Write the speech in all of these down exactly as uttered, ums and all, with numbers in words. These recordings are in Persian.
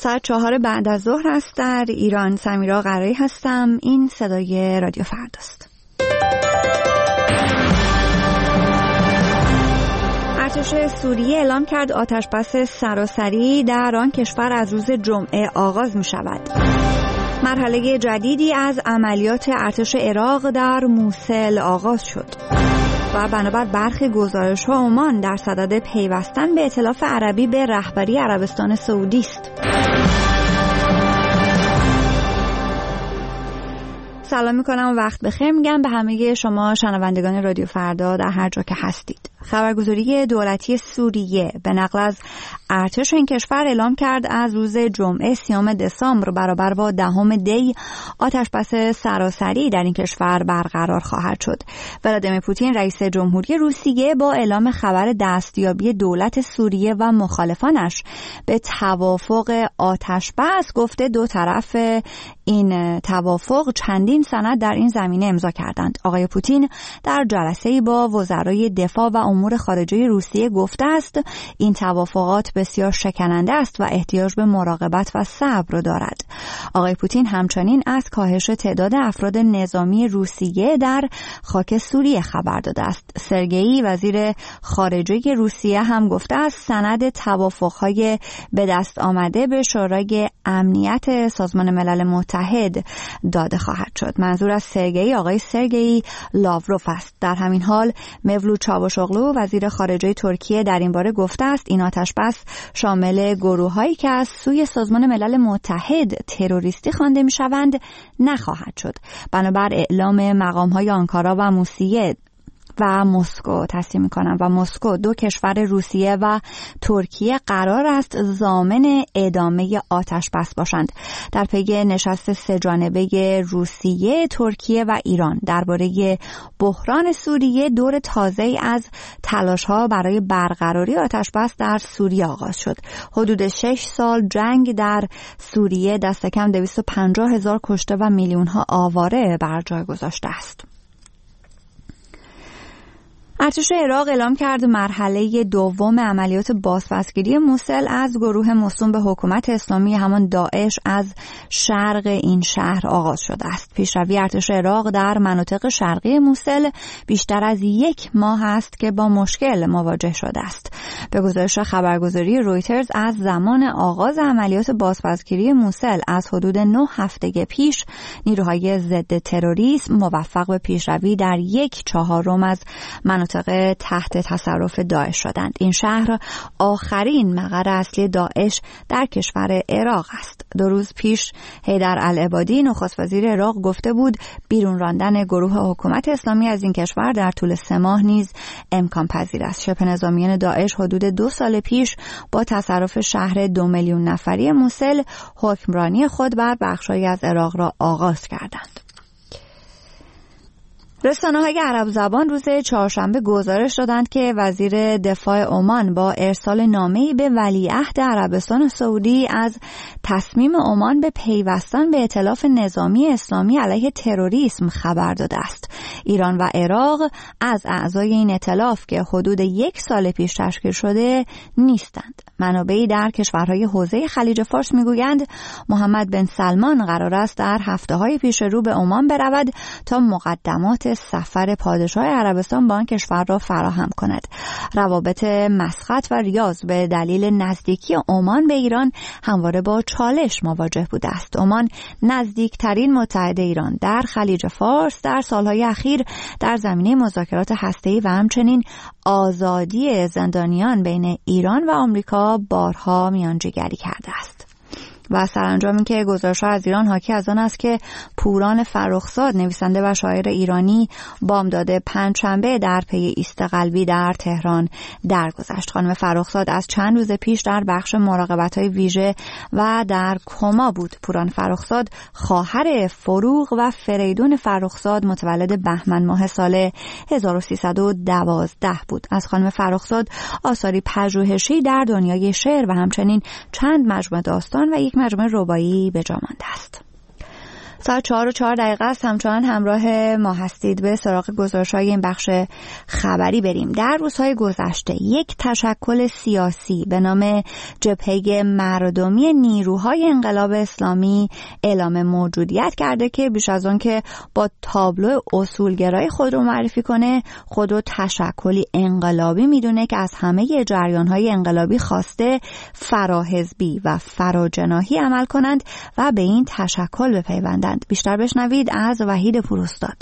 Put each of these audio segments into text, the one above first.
ساعت چهار بعد از ظهر است در ایران. سمیرا قرایی هستم. این صدای رادیو فرداست. ارتش سوریه اعلام کرد آتش بس سراسری در آن کشور از روز جمعه آغاز می شود. مرحله جدیدی از عملیات ارتش عراق در موصل آغاز شد و بنابر برخی گزارش‌ها عمان در صدد پیوستن به ائتلاف عربی به رهبری عربستان سعودی است. سلام میکنم و وقت بخیر میگم به همه شما شنوندگان رادیو فردا در هر جا که هستید. خبرگزاری دولتی سوریه به نقل از ارتش این کشور اعلام کرد از روز جمعه سیام دسامبر برابر با دهم دی آتش بس سراسری در این کشور برقرار خواهد شد. ولادیمیر پوتین رئیس جمهوری روسیه با اعلام خبر دستیابی دولت سوریه و مخالفانش به توافق آتش بس گفته دو طرف این توافق چندین سند در این زمینه امضا کردند. آقای پوتین در جلسه‌ای با وزرای دفاع و امور خارجه روسیه گفته است این توافقات بسیار شکننده است و احتیاج به مراقبت و صبر دارد. آقای پوتین همچنین از کاهش تعداد افراد نظامی روسیه در خاک سوریه خبر داده است. سرگئی وزیر خارجه روسیه هم گفته است سند توافق‌های به دست آمده به شورای امنیت سازمان ملل متحد داده خواهد شد. منظور از سرگئی آقای سرگئی لاوروف است. در همین حال مevlut چاوشوغلو وزیر خارجه ترکیه در این باره گفته است این آتش بس شامل گروه‌هایی که از سوی سازمان ملل متحد تروریستی خوانده می‌شوند نخواهد شد. بنابر اعلام مقام‌های آنکارا و موسیه و مسکو تصمیم میکنم و مسکو دو کشور روسیه و ترکیه قرار است ضامن ادامه آتش بس باشند. در پی نشست سه جانبه روسیه، ترکیه و ایران درباره بحران سوریه دور تازه‌ای از تلاش‌ها برای برقراری آتش بس در سوریه آغاز شد. حدود شش سال جنگ در سوریه دست کم دویست و پنجاه هزار کشته و میلیون‌ها آواره بر جای گذاشته است. ارتش عراق اعلام کرد مرحله دوم عملیات بازپسگیری موصل از گروه موسوم به حکومت اسلامی همان داعش از شرق این شهر آغاز شده است. پیشروی ارتش عراق در مناطق شرقی موصل بیشتر از یک ماه است که با مشکل مواجه شده است. به گزارش خبرگزاری رویترز از زمان آغاز عملیات بازپسگیری موصل از حدود نه هفته پیش نیروهای ضد تروریسم موفق به پیشروی در یک چهارم از مناطق تحت تصرف داعش شدند. این شهر آخرین مقر اصلی داعش در کشور عراق است. دو روز پیش حیدر العبادی نخست وزیر عراق گفته بود بیرون راندن گروه حکومت اسلامی از این کشور در طول سه ماه نیز امکان پذیر است. شبه نظامیان داعش حدود دو سال پیش با تصرف شهر دو میلیون نفری موصل حکمرانی خود بر بخش‌هایی از عراق را آغاز کردند. رسانه‌های عرب زبان روز چهارشنبه گزارش دادند که وزیر دفاع عمان با ارسال نامه‌ای به ولیعهد عربستان سعودی از تصمیم عمان به پیوستن به ائتلاف نظامی اسلامی علیه تروریسم خبر داده است. ایران و عراق از اعضای این ائتلاف که حدود یک سال پیش تشکیل شده نیستند. منابعی در کشورهای حوزه خلیج فارس میگویند محمد بن سلمان قرار است در هفته‌های پیش رو به عمان برود تا مقدمات سفر پادشاه عربستان با آن کشور را فراهم کند. روابط مسقط و ریاض به دلیل نزدیکی عمان به ایران همواره با چالش مواجه بوده است. عمان نزدیکترین متحد ایران در خلیج فارس در سالهای اخیر در زمینه مذاکرات هسته‌ای و همچنین آزادی زندانیان بین ایران و آمریکا بارها میانجیگری کرده است. و سرانجام این که گزارش‌ها از ایران حاکی از آن است که پوران فرخزاد نویسنده و شاعر ایرانی بامداد پنجشنبه در پی ایست قلبی در تهران درگذشت. خانم فرخزاد از چند روز پیش در بخش مراقبت‌های ویژه و در کما بود. پوران فرخزاد خواهر فروغ و فریدون فرخزاد متولد بهمن ماه سال هزار و سیصد و دوازده بود. از خانم فرخزاد آثاری پژوهشی در دنیای شعر و همچنین چند مجموعه داستان و یک مجموعه رباعی به جا مانده است. ساعت چهار و چهار دقیقه است. همچنان همراه ما هستید. به سراغ گزارش‌های این بخش خبری بریم. در روزهای گذشته یک تشکل سیاسی به نام جبهه مردمی نیروهای انقلاب اسلامی اعلام موجودیت کرده که بیش از آن که با تابلو اصولگرای خود رو معرفی کنه، خود رو تشکلی انقلابی میدونه که از همه جریان‌های انقلابی خواسته فراحزبی و فراجناحی عمل کنند و به این تشکل بپیوندند. بیشتر بشنوید از وحید پوراستاد.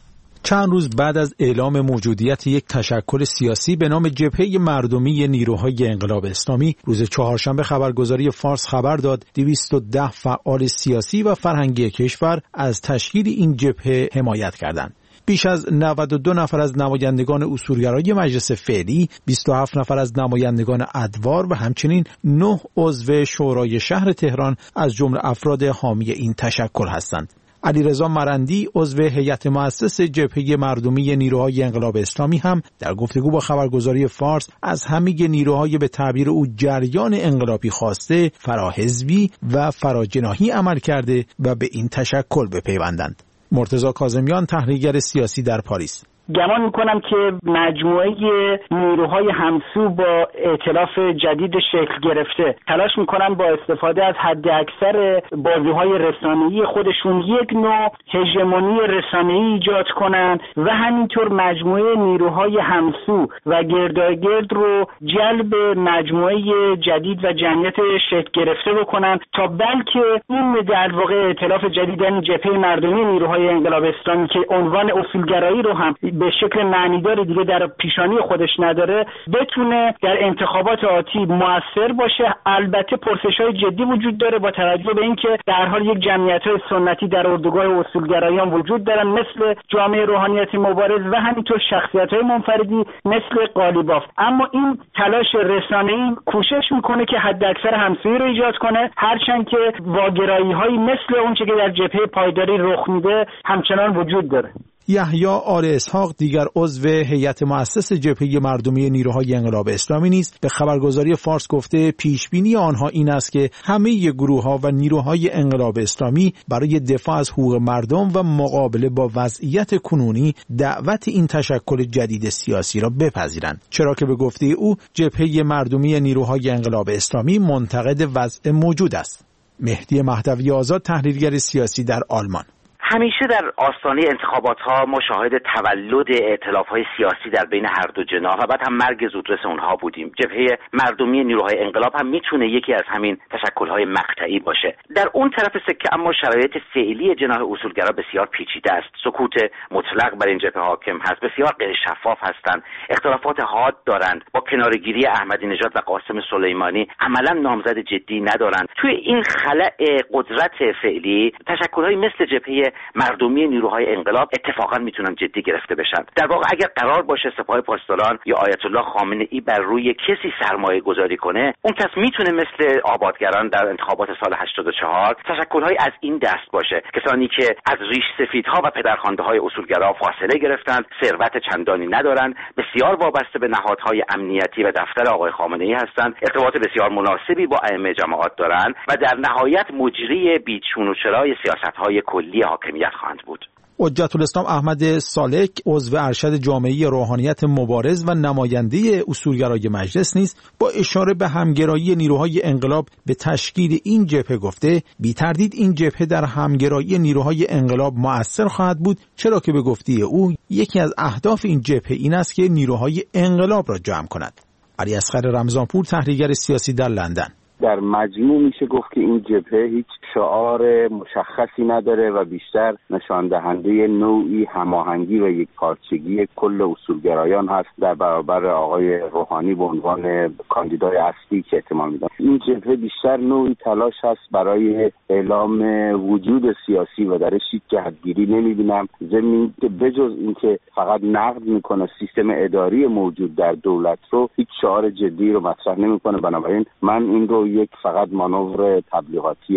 چند روز بعد از اعلام موجودیت یک تشکل سیاسی به نام جبهه مردمی نیروهای انقلاب اسلامی، روز چهارشنبه خبرگزاری فارس خبر داد دویست و ده فعال سیاسی و فرهنگی کشور از تشکیل این جبهه حمایت کردند. بیش از نود و دو نفر از نمایندگان اصولگرای مجلس فعلی، بیست و هفت نفر از نمایندگان ادوار و همچنین نه عضو شورای شهر تهران از جمله افراد حامی این تشکل هستند. علیرضا مرندی عضو هیئت مؤسس جبهه مردمی نیروهای انقلاب اسلامی هم در گفتگو با خبرگزاری فارس از همه نیروهای به تعبیر او جریان انقلابی خواسته فراحزبی و فراجناحی عمل کرده و به این تشکل بپیوندند. مرتضی کاظمیان تحلیلگر سیاسی در پاریس: گمان میکنم که مجموعه نیروهای همسو با ائتلاف جدید شکل گرفته تلاش میکنن با استفاده از حد اکثر بازیهای رسانه‌ای خودشون یک نوع هژمونی رسانه‌ای ایجاد کنن و همینطور مجموعه نیروهای همسو و گرداگرد رو جلب مجموعه جدید و جمعیت شکل گرفته بکنن تا بلکه این در واقع ائتلاف جدید، یعنی جبهه مردمی نیروهای انقلاب اسلامی که عنوان اصولگرایی رو هم به شکل معنیدار دیگه در پیشانی خودش نداره، بتونه در انتخابات آتی موثر باشه. البته پرسش‌های جدی وجود داره با توجه به اینکه در حال یک جمعیت‌های سنتی در اردوگاه اصولگرایان وجود دارن مثل جامعه روحانیت مبارز و همینطور شخصیت‌های منفردی مثل قالیباف. اما این تلاش رسانه‌ای کوشش میکنه که حداکثر همسویی رو ایجاد کنه، هرچند که واگرایی‌هایی مثل اونچه که در جبهه پایداری رخ میده همچنان وجود داره. یحیی آل اسحاق دیگر عضو هیئت مؤسس جبهه مردمی نیروهای انقلاب اسلامی نیز به خبرگزاری فارس گفته پیشبینی آنها این است که همه گروه‌ها و نیروهای انقلاب اسلامی برای دفاع از حقوق مردم و مقابله با وضعیت کنونی دعوت این تشکل جدید سیاسی را بپذیرند، چرا که به گفته او جبهه مردمی نیروهای انقلاب اسلامی منتقد وضع موجود است. مهدی مهدوی آزاد تحلیلگر سیاسی در آلمان: همیشه در آستانه انتخابات‌ها ما شاهد تولد ائتلاف‌های سیاسی در بین هر دو جناح و بعد هم مرگ زودرس اونها بودیم. جبهه مردمی نیروهای انقلاب هم میتونه یکی از همین تشکل‌های مقطعی باشه. در اون طرف سکه اما شرایط فعلی جناح اصولگرا بسیار پیچیده است. سکوت مطلق بر این جبهه حاکم هست. بسیار غیر شفاف هستند. اختلافات حاد دارند. با کناره‌گیری احمدی نژاد و قاسم سلیمانی عملاً نامزد جدی ندارند. توی این خلأ قدرت فعلی تشکل‌های مثل جبهه مردمی نیروهای انقلاب اتفاقا میتونن جدی گرفته بشن. در واقع اگر قرار باشه سپاه پاسداران یا آیت الله خامنه‌ای بر روی کسی سرمایه گذاری کنه، اون کس میتونه مثل آبادگران در انتخابات سال هشتاد و چهار تشکل‌های از این دست باشه، کسانی که از ریش سفیدها و پدرخوانده‌های اصولگرا فاصله گرفتند، ثروت چندانی ندارند، بسیار وابسته به نهادهای امنیتی و دفتر آقای خامنه‌ای هستند، ارتباط بسیار مناسبی با ائمه جماعت دارند و در نهایت مجری بیچون و چرای سیاست‌های کلی حاکمیت خواهند بود. حجت الاسلام احمد سالک عضو ارشد جامعه روحانیت مبارز و نماینده اصولگرای مجلس نیز با اشاره به همگرایی نیروهای انقلاب به تشکیل این جبهه گفته بی تردید این جبهه در همگرایی نیروهای انقلاب مؤثر خواهد بود، چرا که به گفته او یکی از اهداف این جبهه این است که نیروهای انقلاب را جمع کند. علی اصغر رمضانپور تحلیلگر سیاسی در لندن: در مجموع میشه گفت که این جبهه هیچ شعار مشخصی نداره و بیشتر نشان دهنده نوعی هماهنگی و یک پارچگی کل اصولگرایان هست در برابر آقای روحانی به عنوان کاندیدای اصلی که احتمال میدن. این جبهه بیشتر نوعی تلاش هست برای اعلام وجود سیاسی و درش هیچ جهتگیری نمیبینم، ضمن که بجز اینکه فقط نقد میکنه سیستم اداری موجود در دولت رو، هیچ شعار جدی رو مطرح نمیکنه. بنابراین من این رو یک فقط مانور تبلیغاتی گذرا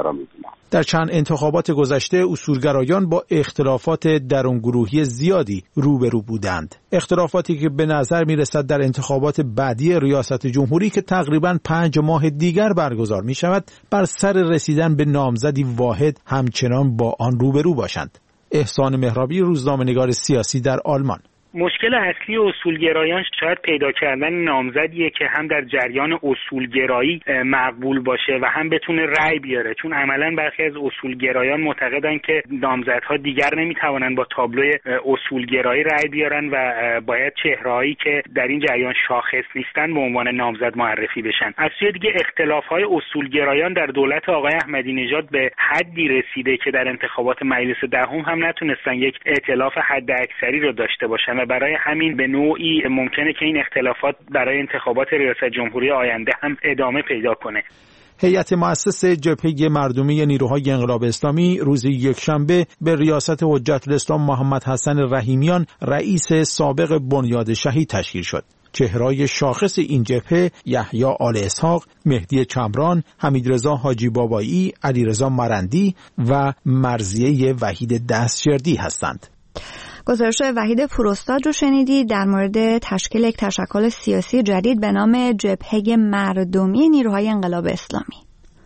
را می‌بینم. در چند انتخابات گذشته اصولگرایان با اختلافات درونگروهی زیادی روبرو بودند. اختلافاتی که به نظر می‌رسد در انتخابات بعدی ریاست جمهوری که تقریباً پنج ماه دیگر برگزار می‌شود بر سر رسیدن به نامزدی واحد همچنان با آن روبرو باشند. احسان مهرابی، روزنامه‌نگار سیاسی در آلمان. مشکل اصلی اصولگرایان شاید پیدا کردن نامزدیه که هم در جریان اصولگرایی مقبول باشه و هم بتونه رأی بیاره، چون عملاً برخی از اصولگرایان معتقدن که نامزدها دیگر نمیتوانن با تابلوی اصولگرایی رأی بیارن و باید چهرهایی که در این جریان شاخص نیستن به عنوان نامزد معرفی بشن. از سوی دیگه اختلاف‌های اصولگرایان در دولت آقای احمدی نژاد به حدی رسیده که در انتخابات مجلس دهم هم نتونستن یک ائتلاف حداکثری رو داشته باشن و برای همین به نوعی ممکنه که این اختلافات برای انتخابات ریاست جمهوری آینده هم ادامه پیدا کنه. هیئت مؤسس جبهه مردمی نیروهای انقلاب اسلامی روز یکشنبه به ریاست حجت الاسلام محمد حسن رحیمیان رئیس سابق بنیاد شهید تشکیل شد. چهره‌های شاخص این جبهه یحیی آل اسحاق، مهدی چمران، حمیدرضا حاجی بابایی، علیرضا مرندی و مرضیه وحید دستشردی هستند. گزارش وحید پوراستاد رو شنیدید در مورد تشکیل یک تشکل سیاسی جدید به نام جبهه مردمی نیروهای انقلاب اسلامی.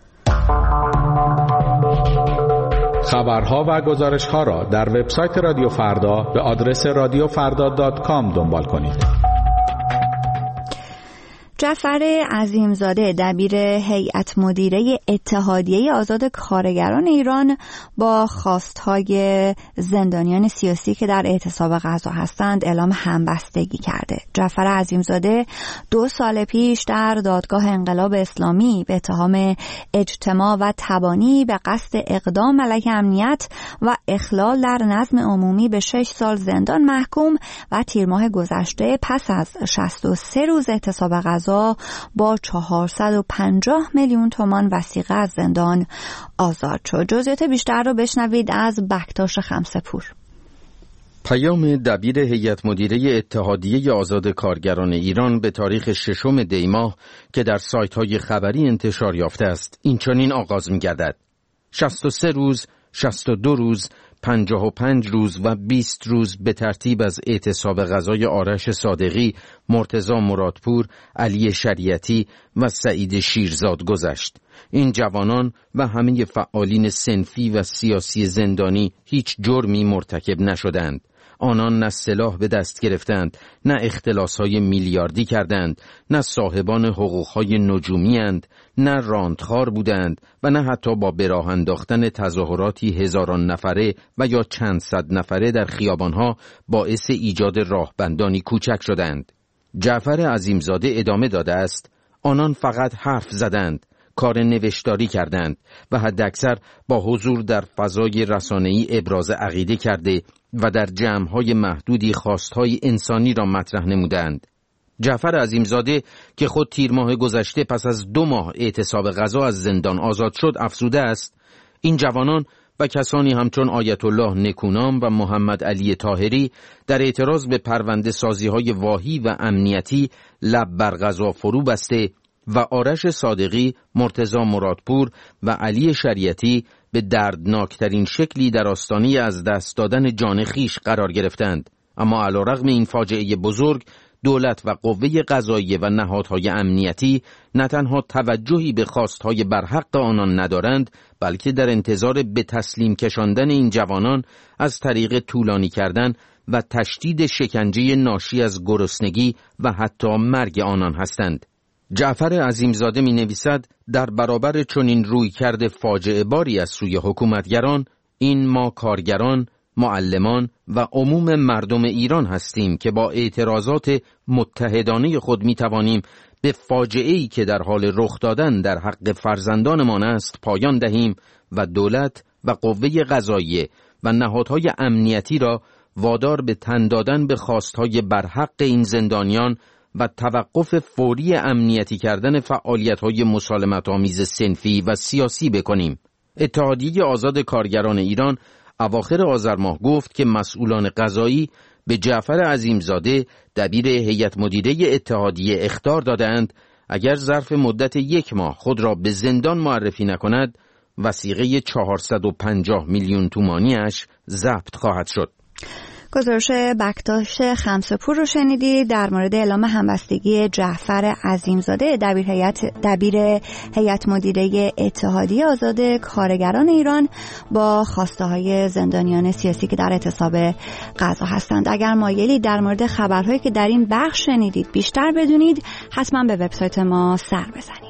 خبرها و گزارش‌ها را در وبسایت رادیو فردا به آدرس رادیو فردا دات کام دنبال کنید. جعفر عظیمزاده دبیر هیئت مدیره اتحادیه آزاد کارگران ایران با خواستهای زندانیان سیاسی که در اعتصاب غذا هستند اعلام همبستگی کرده. جعفر عظیمزاده دو سال پیش در دادگاه انقلاب اسلامی به اتهام اجتماع و تبانی به قصد اقدام علیه امنیت و اخلال در نظم عمومی به شش سال زندان محکوم و تیر ماه گذشته پس از شصت و سه روز اعتصاب غذا با چهارصد و پنجاه میلیون تومان وثیقه از زندان آزاد شد. جزئیات بیشتر رو بشنوید از بکتاش خمسه‌پور. پیام دبیر هیئت مدیره اتحادیه آزاد کارگران ایران به تاریخ ششم دی ماه که در سایت‌های خبری انتشار یافته است اینچنین آغاز می‌گردد: شصت و سه روز، شصت و دو روز، پنجاه و پنج روز و بیست روز به ترتیب از اعتصاب غذای آرش صادقی، مرتضی مرادپور، علی شریعتی و سعید شیرزاد گذشت. این جوانان و همه فعالین صنفی و سیاسی زندانی هیچ جرمی مرتکب نشدند. آنان نه سلاح به دست گرفتند، نه اختلاس‌های میلیاردی کردند، نه صاحبان حقوق‌های نجومی اند، نه راندخوار بودند و نه حتی با به راه انداختن تظاهراتی هزاران نفره و یا چند صد نفره در خیابان‌ها باعث ایجاد راهبندانی کوچک شدند. جعفر عظیمزاده ادامه داده است: آنان فقط حرف زدند، کار نوشتاری کردند و حداکثر با حضور در فضای رسانه‌ای ابراز عقیده کرده و در جمع‌های محدودی خواست‌های انسانی را مطرح نمودند. جعفر عظیمزاده که خود تیر ماه گذشته پس از دو ماه اعتصاب غذا از زندان آزاد شد افزوده است: این جوانان و کسانی همچون آیت الله نکونام و محمد علی طاهری در اعتراض به پرونده سازی‌های واهی و امنیتی لب بر غذا فرو بسته و آرش صادقی، مرتضی مرادپور و علی شریعتی به دردناکترین شکلی در آستانه از دست دادن جان خویش قرار گرفتند. اما علیرغم این فاجعه بزرگ، دولت و قوه قضاییه و نهادهای امنیتی نه تنها توجهی به خواستهای برحق آنان ندارند، بلکه در انتظار به تسلیم کشاندن این جوانان از طریق طولانی کردن و تشدید شکنجه ناشی از گرسنگی و حتی مرگ آنان هستند. جعفر عظیمزاده می نویسد: در برابر چنین رویکرد فاجعه باری از سوی حکومتگران، این ما کارگران، معلمان و عموم مردم ایران هستیم که با اعتراضات متحدانه خود می توانیم به فاجعه‌ای که در حال رخ دادن در حق فرزندانمان است پایان دهیم و دولت و قوه قضاییه و نهادهای امنیتی را وادار به تن دادن به خواستهای برحق این زندانیان و توقف فوری امنیتی کردن فعالیت‌های مسالمت‌آمیز صنفی و سیاسی بکنیم. اتحادیه آزاد کارگران ایران اواخر آذر ماه گفت که مسئولان قضایی به جعفر عظیمزاده دبیر هیئت مدیره اتحادیه اخطار دادند اگر ظرف مدت یک ماه خود را به زندان معرفی نکند وثیقه چهارصد و پنجاه میلیون تومانیش ضبط خواهد شد. گزارش بکتاش خمسه‌پور رو شنیدید در مورد اعلام همبستگی جعفر عظیمزاده دبیر هیئت دبیر هیئت مدیره اتحادیه آزاد کارگران ایران با خواسته‌های زندانیان سیاسی که در اعتصاب غزه هستند. اگر مایلید در مورد خبرهایی که در این بخش شنیدید بیشتر بدونید، حتما به وبسایت ما سر بزنید.